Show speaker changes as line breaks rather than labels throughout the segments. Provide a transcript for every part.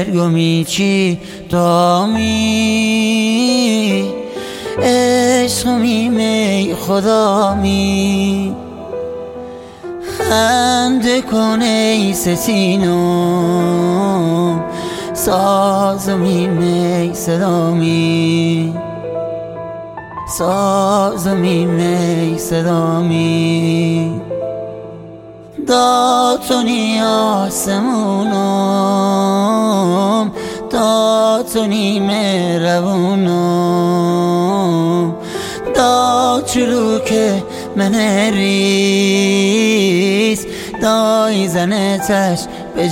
گمی چی دامی عشق می خدا می خنده کن ای ستینم ساز می صدا می ساز می صدا می داتونی آسمونم داتونی مهربونم دا چلوک من ریز دای زنتش به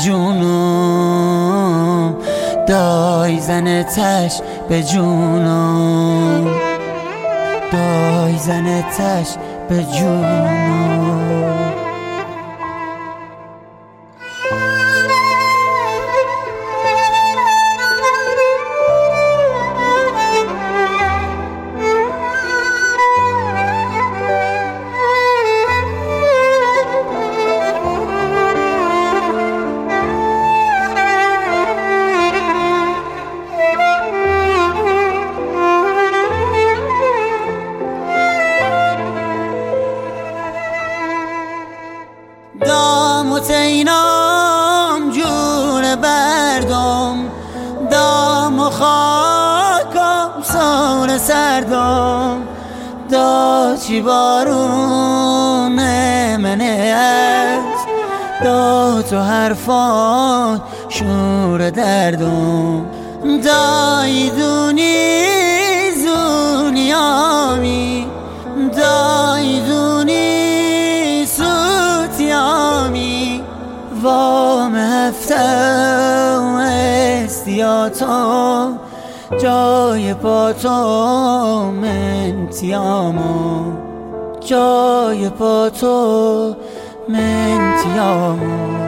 جونم دای زنتش به جونم دای زنتش به جونم دام و تینام جون بردم دام و خاکم سان سردم دا چی بارون منه است دا تو حرفان شور دردم دای دونی زونیامی دای دونی وام هفتم استیاتم جای پاتم منتیامم جای پاتم منتیامم